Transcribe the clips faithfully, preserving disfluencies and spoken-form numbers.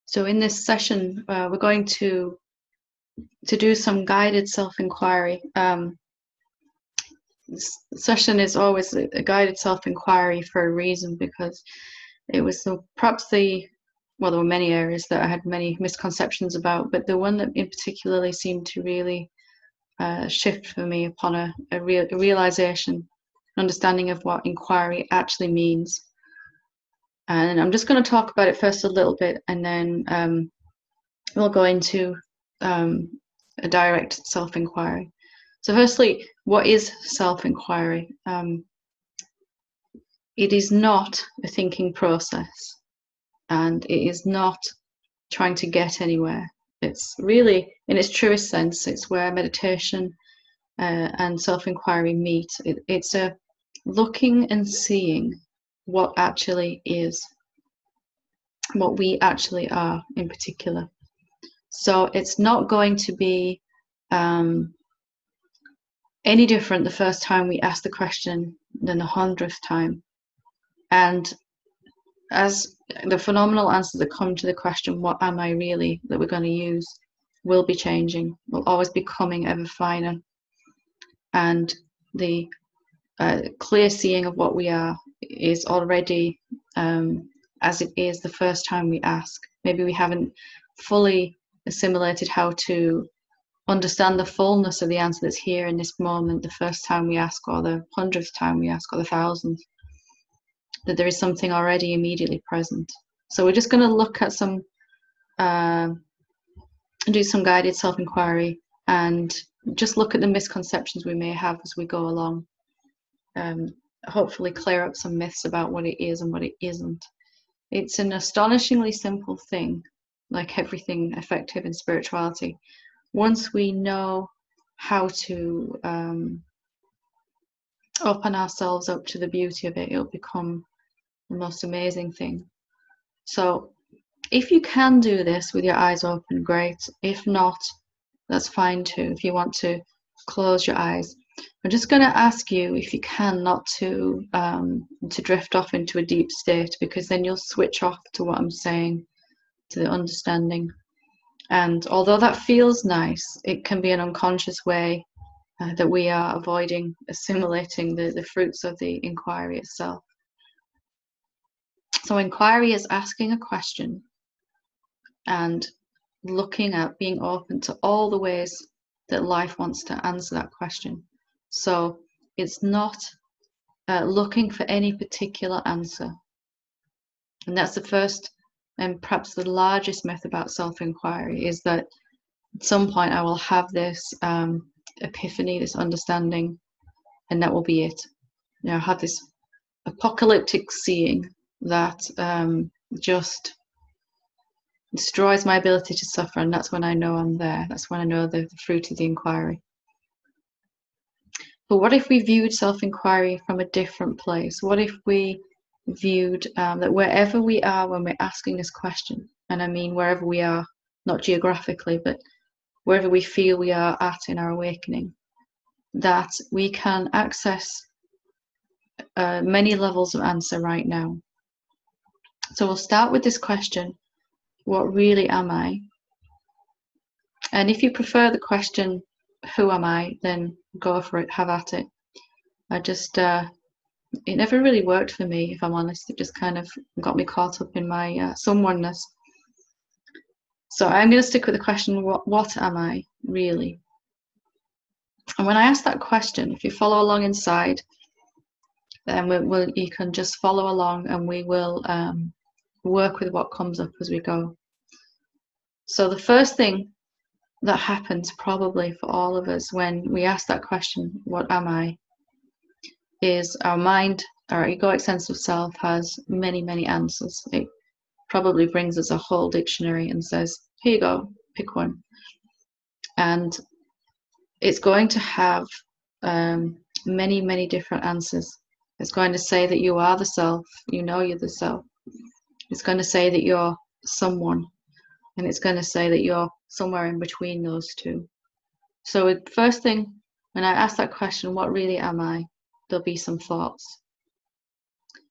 So in this session, uh, we're going to to do some guided self-inquiry. Um, this session is always a, a guided self-inquiry for a reason, because it was the, perhaps the, well, there were many areas that I had many misconceptions about, but the one that in particularly seemed to really uh, shift for me upon a, a, real, a realization, understanding of what inquiry actually means. And I'm just going to talk about it first a little bit, and then um, we'll go into um, a direct self-inquiry. So firstly, what is self-inquiry? Um, it is not a thinking process, and it is not trying to get anywhere. It's really, in its truest sense, it's where meditation uh, and self-inquiry meet. It, it's a looking and seeing what actually is, what we actually are in particular. So it's not going to be um, any different the first time we ask the question than the hundredth time. And as the phenomenal answers that come to the question, what am I really, that we're going to use, will be changing, will always be becoming ever finer. And the uh, clear seeing of what we are is already um, as it is the first time we ask. Maybe we haven't fully assimilated how to understand the fullness of the answer that's here in this moment the first time we ask, or the hundredth time we ask, or the thousandth, that there is something already immediately present. So we're just going to look at some uh, do some guided self-inquiry and just look at the misconceptions we may have as we go along. Um, hopefully clear up some myths about what it is and what it isn't. It's an astonishingly simple thing, like everything effective in spirituality. Once we know how to um, open ourselves up to the beauty of it, it'll become the most amazing thing. So if you can do this with your eyes open, great. If not, that's fine too. If you want to close your eyes, I'm just going to ask you, if you can, not to um, to drift off into a deep state, because then you'll switch off to what I'm saying, to the understanding. And although that feels nice, it can be an unconscious way uh, that we are avoiding assimilating the, the fruits of the inquiry itself. So inquiry is asking a question and looking at, being open to all the ways that life wants to answer that question. So it's not uh, looking for any particular answer. And that's the first and perhaps the largest myth about self-inquiry, is that at some point I will have this um, epiphany, this understanding, and that will be it. You know, I have this apocalyptic seeing that um, just destroys my ability to suffer, and that's when I know I'm there. That's when I know the, the fruit of the inquiry. But what if we viewed self-inquiry from a different place? What if we viewed um, that wherever we are when we're asking this question, and I mean wherever we are, not geographically, but wherever we feel we are at in our awakening, that we can access uh, many levels of answer right now. So we'll start with this question, what really am I? And if you prefer the question, who am I, then go for it, have at it. I just, uh, it never really worked for me, if I'm honest. It just kind of got me caught up in my uh, someoneness. So I'm going to stick with the question, what, what am I really? And when I ask that question, if you follow along inside, then we'll, we'll, you can just follow along, and we will um, work with what comes up as we go. So the first thing that happens probably for all of us when we ask that question, what am I, is our mind, our egoic sense of self, has many, many answers. It probably brings us a whole dictionary and says, here you go, pick one. And it's going to have um, many, many different answers. It's going to say that you are the self, you know you're the self. It's going to say that you're someone, and it's going to say that you're somewhere in between those two. So the first thing, when I ask that question, what really am I, there'll be some thoughts.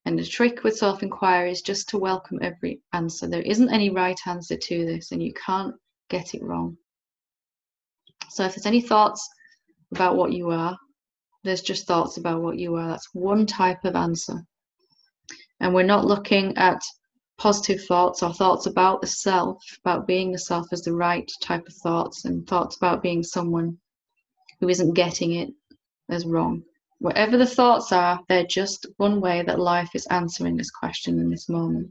And the trick with self-inquiry is just to welcome every answer. There isn't any right answer to this, and you can't get it wrong. So if there's any thoughts about what you are, there's just thoughts about what you are. That's one type of answer. And we're not looking at positive thoughts or thoughts about the self, about being the self as the right type of thoughts, and thoughts about being someone who isn't getting it as wrong. Whatever the thoughts are, they're just one way that life is answering this question in this moment.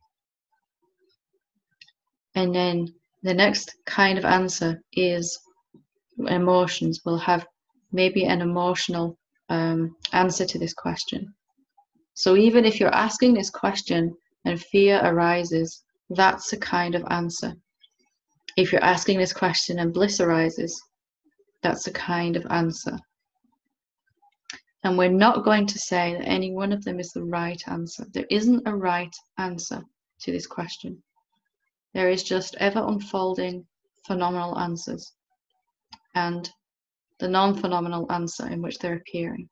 And then the next kind of answer is emotions. We'll have maybe an emotional um, answer to this question. So even if you're asking this question and fear arises, that's a kind of answer. If you're asking this question and bliss arises, that's a kind of answer. And we're not going to say that any one of them is the right answer. There isn't a right answer to this question. There is just ever unfolding phenomenal answers and the non-phenomenal answer in which they're appearing.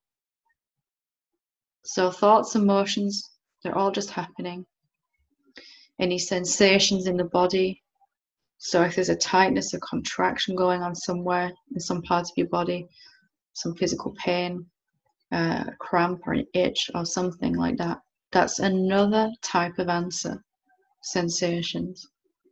So thoughts, emotions, they're all just happening. Any sensations in the body. So if there's a tightness, a contraction going on somewhere in some part of your body, some physical pain, uh, a cramp or an itch or something like that, that's another type of answer, sensations.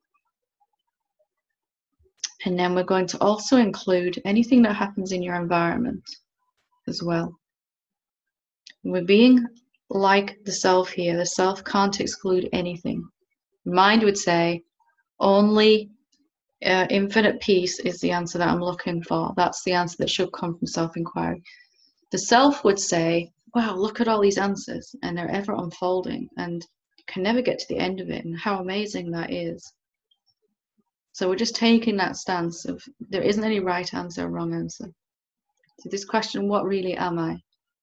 And then we're going to also include anything that happens in your environment as well. We're being like the self here. The self can't exclude anything. Mind would say only uh, infinite peace is the answer that I'm looking for. That's the answer that should come from self-inquiry. The self would say, wow, look at all these answers, and they're ever unfolding, and you can never get to the end of it, and how amazing that is. So we're just taking that stance of there isn't any right answer or wrong answer. So this question, what really am I?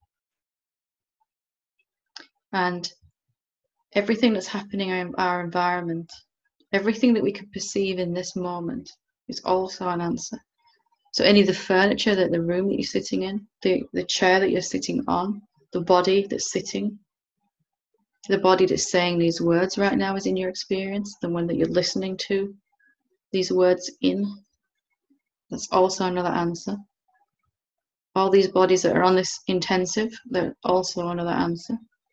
And everything that's happening in our environment, everything that we can perceive in this moment is also an answer. So any of the furniture, that the room that you're sitting in, the, the chair that you're sitting on, the body that's sitting, the body that's saying these words right now is in your experience, the one that you're listening to these words in, that's also another answer. All these bodies that are on this intensive, they're also another answer.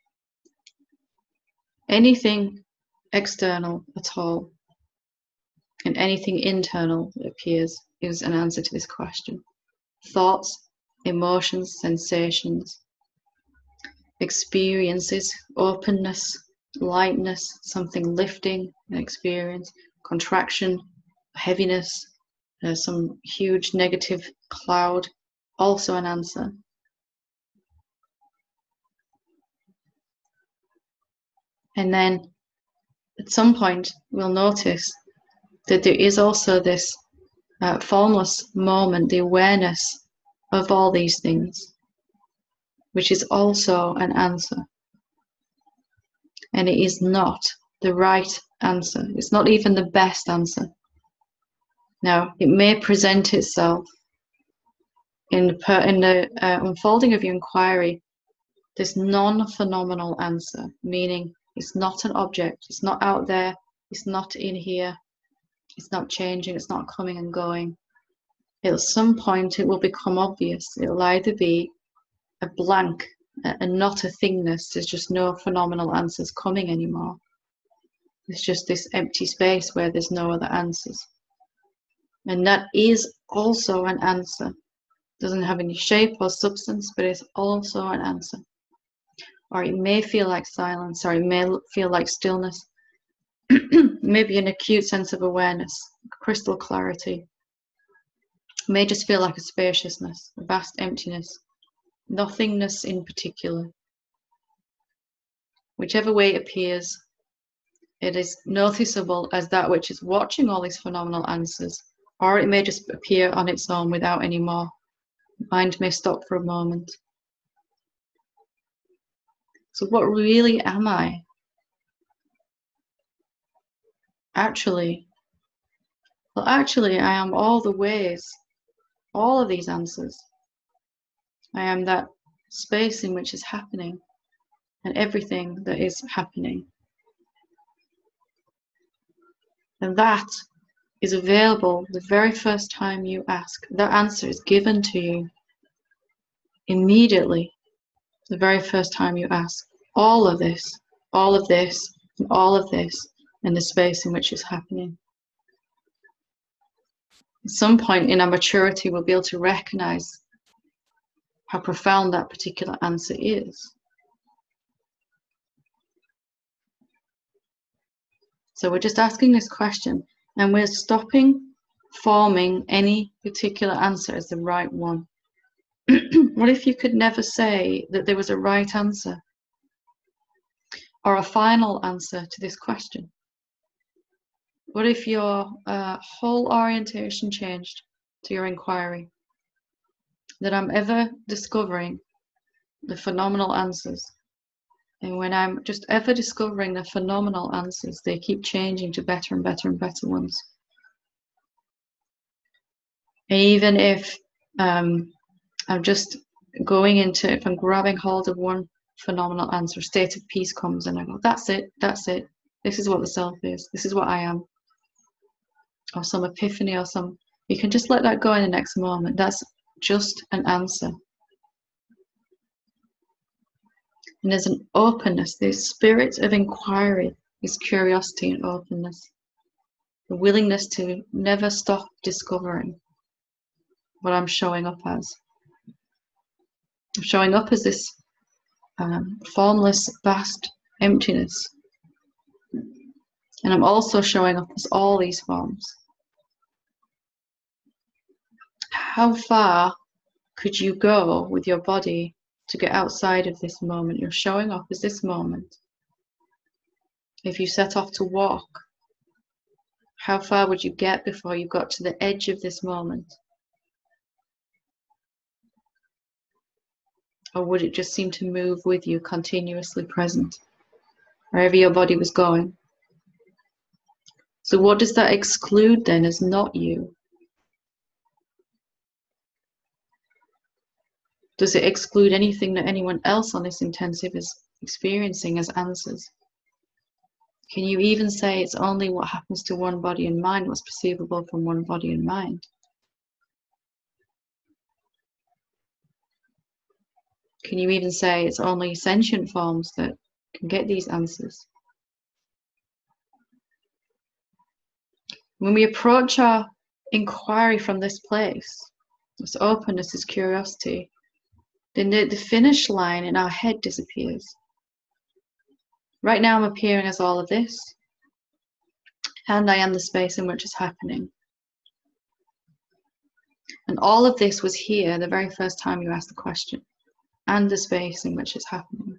Anything external at all and anything internal that appears is an answer to this question. Thoughts, emotions, sensations, experiences, openness, lightness, something lifting, an experience, contraction, heaviness, uh, some huge negative cloud, also an answer. And then at some point we'll notice that there is also this uh, formless moment, the awareness of all these things, which is also an answer. And it is not the right answer. It's not even the best answer. Now, it may present itself in the, per, in the uh, unfolding of your inquiry, this non-phenomenal answer, meaning it's not an object, it's not out there, it's not in here, it's not changing, it's not coming and going. At some point it will become obvious. It will either be a blank and not a thingness. There's just no phenomenal answers coming anymore. It's just this empty space where there's no other answers. And that is also an answer. It doesn't have any shape or substance, but it's also an answer. Or it may feel like silence, or it may feel like stillness. Maybe an acute sense of awareness, crystal clarity. It may just feel like a spaciousness, a vast emptiness, nothingness in particular. Whichever way it appears, it is noticeable as that which is watching all these phenomenal answers, or it may just appear on its own without any more. Mind may stop for a moment. So what really am I? Actually, well, actually, I am all the ways, all of these answers. I am that space in which is happening. and everything that is happening. And that is available the very first time you ask. That answer is given to you immediately the very first time you ask. All of this, all of this, and all of this in the space in which it's happening. At some point in our maturity, we'll be able to recognize how profound that particular answer is. So we're just asking this question, and we're stopping forming any particular answer as the right one. What if you could never say that there was a right answer or a final answer to this question? What if your uh, whole orientation changed to your inquiry? That I'm ever discovering the phenomenal answers. And when I'm just ever discovering the phenomenal answers, they keep changing to better and better and better ones. And even if um, I'm just going into, if I'm grabbing hold of one phenomenal answer, state of peace comes and I go, that's it, that's it. This is what the self is. This is what I am. Or some epiphany or some, you can just let that go in the next moment. That's just an answer. And there's an openness, this spirit of inquiry, is curiosity and openness. The willingness to never stop discovering what I'm showing up as. I'm showing up as this um, formless, vast emptiness. And I'm also showing up as all these forms. How far could you go with your body to get outside of this moment? You're showing up as this moment. If you set off to walk, how far would you get before you got to the edge of this moment? Or would it just seem to move with you, continuously present, wherever your body was going? So what does that exclude then as not you? Does it exclude anything that anyone else on this intensive is experiencing as answers? Can you even say it's only what happens to one body and mind, what's perceivable from one body and mind? Can you even say it's only sentient forms that can get these answers? When we approach our inquiry from this place, this openness, this curiosity, then the, the finish line in our head disappears. Right now I'm appearing as all of this, and I am the space in which it's happening. And all of this was here the very first time you asked the question, and the space in which it's happening.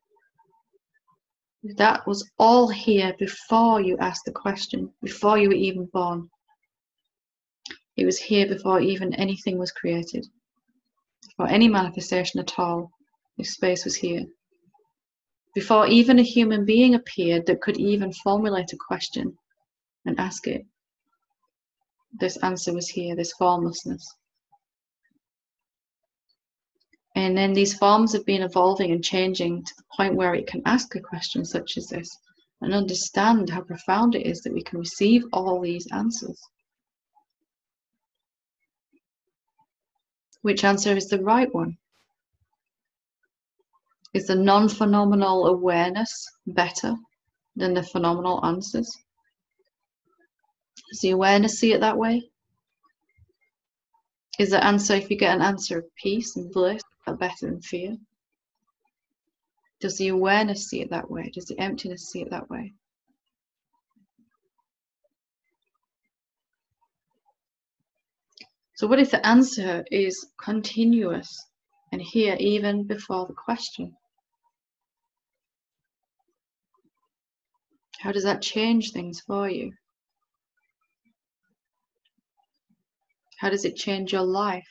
That was all here before you asked the question, before you were even born. It was here before even anything was created. Before any manifestation at all, this space was here. Before even a human being appeared that could even formulate a question and ask it, this answer was here, this formlessness. And then these forms have been evolving and changing to the point where it can ask a question such as this and understand how profound it is that we can receive all these answers. Which answer is the right one? Is the non-phenomenal awareness better than the phenomenal answers? Does the awareness see it that way? Is the answer, if you get an answer of peace and bliss, better than fear? Does the awareness see it that way? Does the emptiness see it that way? So what if the answer is continuous and here even before the question? How does that change things for you? How does it change your life?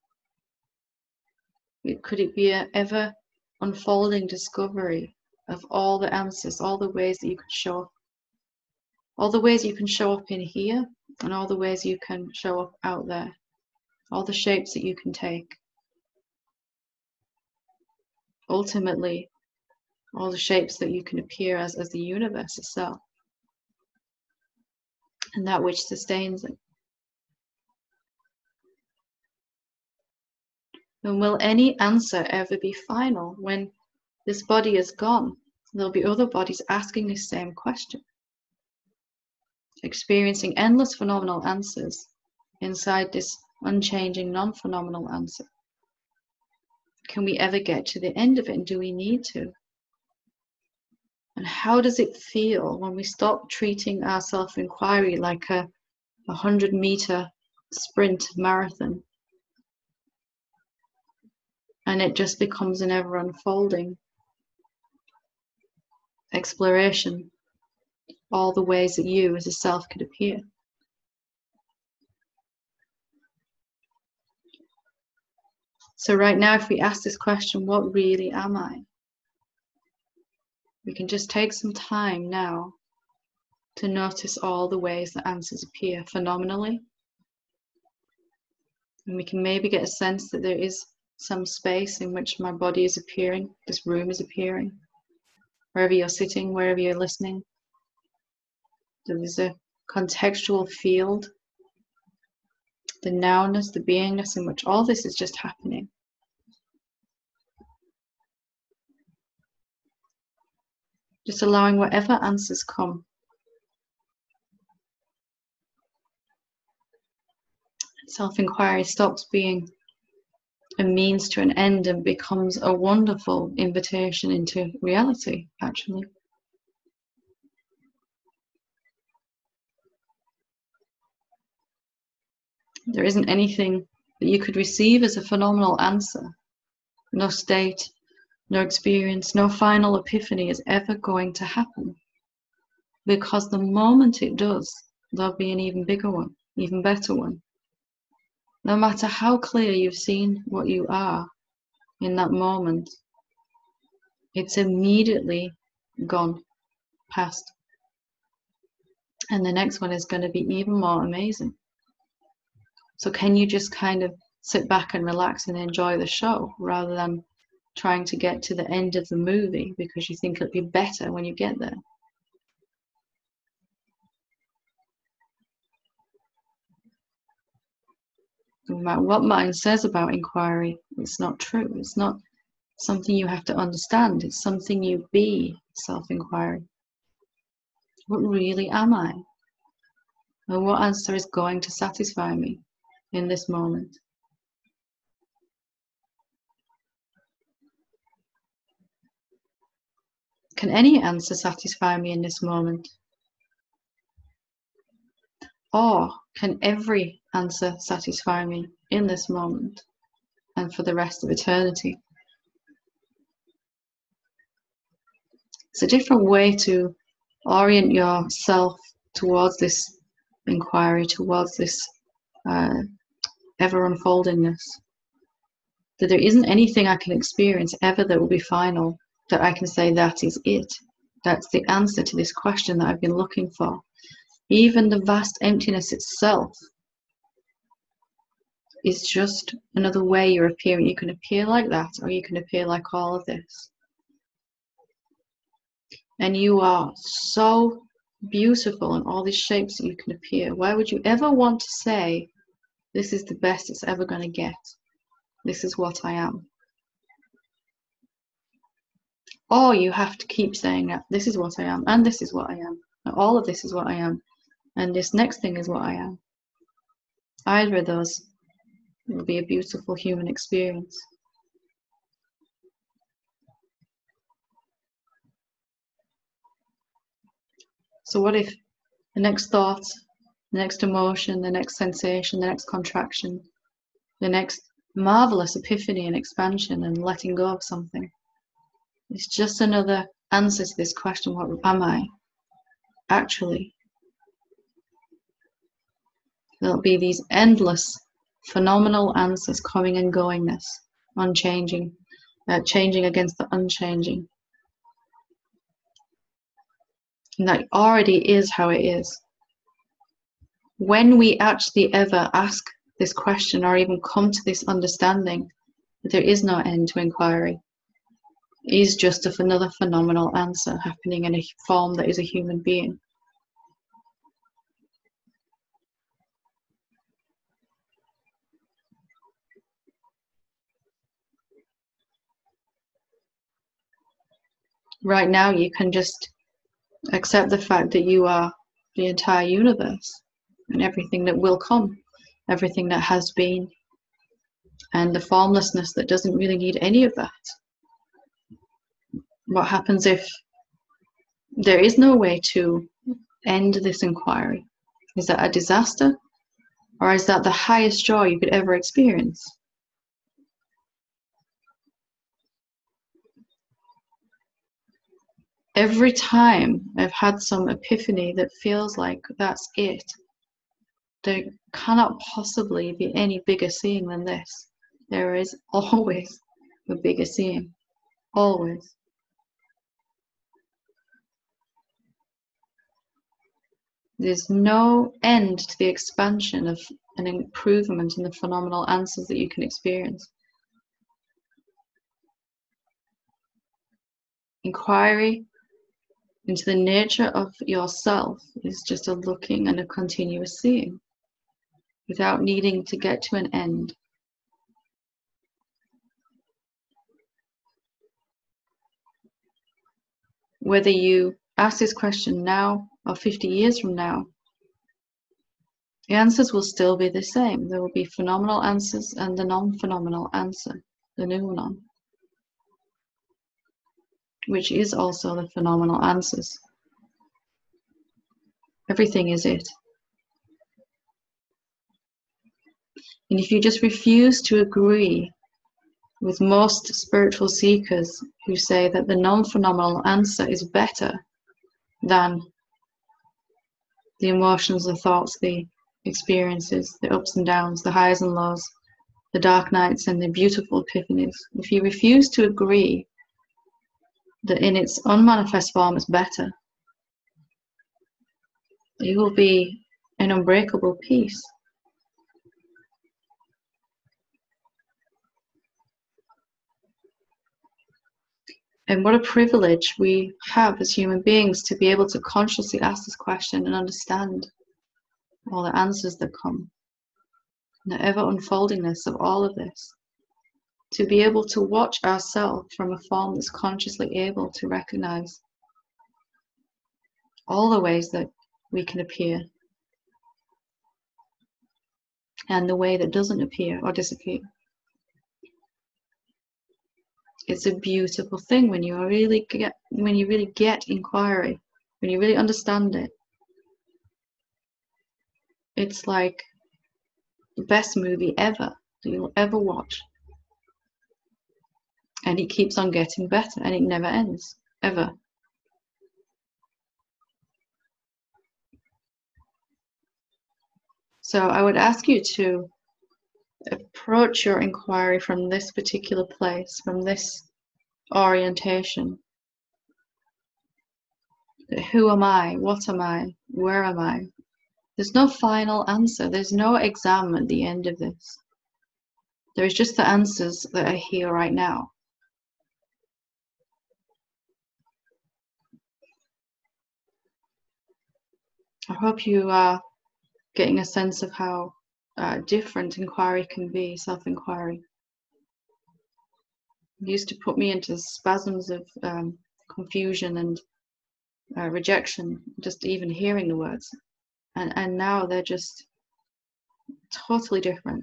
Could it be an ever unfolding discovery of all the answers, all the ways that you can show up, all the ways you can show up in here, and all the ways you can show up out there, all the shapes that you can take? Ultimately, all the shapes that you can appear as, as the universe itself, and that which sustains it. And will any answer ever be final? When this body is gone, there'll be other bodies asking this same question, experiencing endless phenomenal answers inside this unchanging, non-phenomenal answer. Can we ever get to the end of it, and do we need to? And how does it feel when we stop treating our self-inquiry like a, a hundred meter sprint marathon, and it just becomes an ever unfolding exploration, all the ways that you as a self could appear? So right now, if we ask this question, what really am I? We can just take some time now to notice all the ways that answers appear phenomenally. And we can maybe get a sense that there is some space in which my body is appearing, this room is appearing, wherever you're sitting, wherever you're listening. There is a contextual field, the nowness, the beingness in which all this is just happening. Just allowing whatever answers come. Self-inquiry stops being a means to an end and becomes a wonderful invitation into reality, actually. There isn't anything that you could receive as a phenomenal answer. No state, no experience, no final epiphany is ever going to happen. Because the moment it does, there'll be an even bigger one, even better one. No matter how clear you've seen what you are in that moment, it's immediately gone, past. And the next one is going to be even more amazing. So can you just kind of sit back and relax and enjoy the show rather than trying to get to the end of the movie because you think it'll be better when you get there? No matter what mind says about inquiry, it's not true. It's not something you have to understand. It's something you be, self-inquiry. What really am I? And what answer is going to satisfy me in this moment? Can any answer satisfy me in this moment? Or can every answer satisfy me in this moment and for the rest of eternity? It's a different way to orient yourself towards this inquiry, towards this uh, ever unfoldingness. That there isn't anything I can experience ever that will be final, that I can say that is it. That's the answer to this question that I've been looking for. Even the vast emptiness itself is just another way you're appearing. You can appear like that, or you can appear like all of this. And you are so beautiful in all these shapes that you can appear. Why would you ever want to say, this is the best it's ever going to get? This is what I am. Or you have to keep saying that this is what I am, and this is what I am, and all of this is what I am, and this next thing is what I am. Either of those will be a beautiful human experience. So what if the next thought, the next emotion, the next sensation, the next contraction, the next marvelous epiphany and expansion and letting go of something, it's just another answer to this question, what am I actually? There'll be these endless phenomenal answers coming and goingness, unchanging, uh, changing against the unchanging. And that already is how it is. When we actually ever ask this question or even come to this understanding that there is no end to inquiry, is just another phenomenal answer happening in a form that is a human being. Right now, you can just accept the fact that you are the entire universe and everything that will come, everything that has been, and the formlessness that doesn't really need any of that. What happens if there is no way to end this inquiry? Is that a disaster? Or is that the highest joy you could ever experience? Every time I've had some epiphany that feels like that's it, there cannot possibly be any bigger seeing than this. There is always a bigger seeing, always. There's no end to the expansion of an improvement in the phenomenal answers that you can experience. Inquiry into the nature of yourself is just a looking and a continuous seeing without needing to get to an end. Whether you ask this question now or fifty years from now, the answers will still be the same. There will be phenomenal answers and the non-phenomenal answer, the noumenon, which is also the phenomenal answers. Everything is it. And if you just refuse to agree with most spiritual seekers who say that the non-phenomenal answer is better than the emotions, the thoughts, the experiences, the ups and downs, the highs and lows, the dark nights and the beautiful epiphanies, if you refuse to agree that in its unmanifest form is better, you will be in unbreakable peace. And what a privilege we have as human beings to be able to consciously ask this question and understand all the answers that come, and the ever unfoldingness of all of this. To be able to watch ourselves from a form that's consciously able to recognize all the ways that we can appear and the way that doesn't appear or disappear. It's a beautiful thing when you really get when you really get inquiry, when you really understand it. It's like the best movie ever that you'll ever watch. And it keeps on getting better and it never ends, ever. So I would ask you to approach your inquiry from this particular place, from this orientation. Who am I? What am I? Where am I? There's no final answer. There's no exam at the end of this. There is just the answers that are here right now. I hope you are getting a sense of how uh, different inquiry can be, self-inquiry. It used to put me into spasms of um, confusion and uh, rejection, just even hearing the words. And, and now they're just totally different.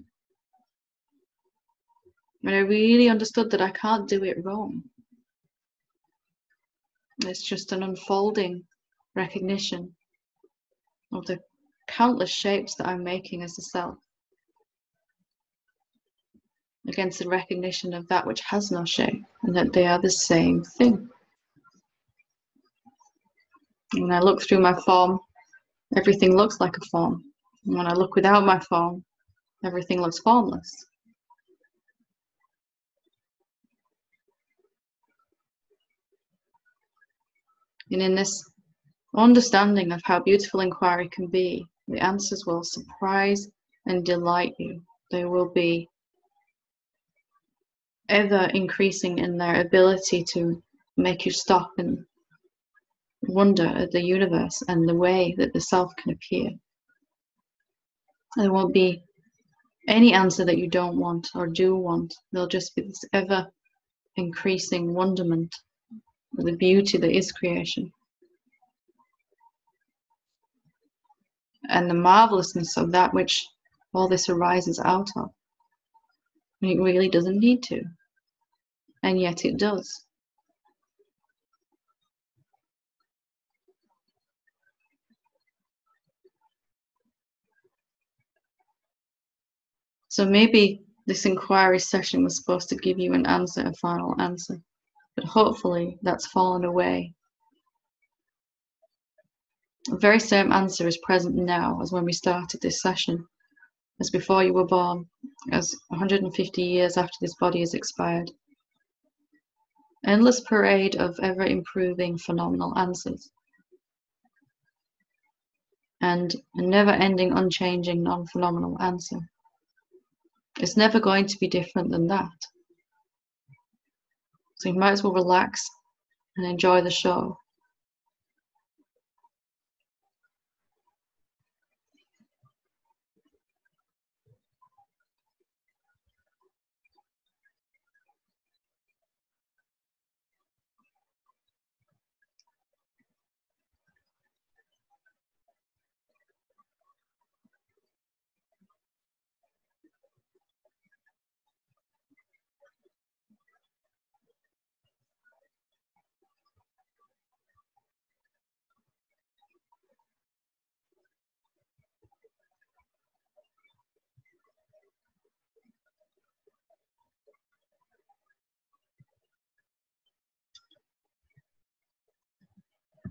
And I really understood that I can't do it wrong. It's just an unfolding recognition of the countless shapes that I'm making as a self against the recognition of that which has no shape, and that they are the same thing. When I look through my form, everything looks like a form. And when I look without my form, everything looks formless. And in this understanding of how beautiful inquiry can be, the answers will surprise and delight you. They will be ever increasing in their ability to make you stop and wonder at the universe and the way that the self can appear. There won't be any answer that you don't want or do want. There'll just be this ever increasing wonderment of the beauty that is creation. And the marvelousness of that which all this arises out of. And it really doesn't need to. And yet it does. So maybe this inquiry session was supposed to give you an answer, a final answer. But hopefully that's fallen away. The very same answer is present now as when we started this session, as before you were born, as one hundred fifty years after this body has expired. Endless parade of ever improving phenomenal answers. And a never ending, unchanging, non-phenomenal answer. It's never going to be different than that. So you might as well relax and enjoy the show.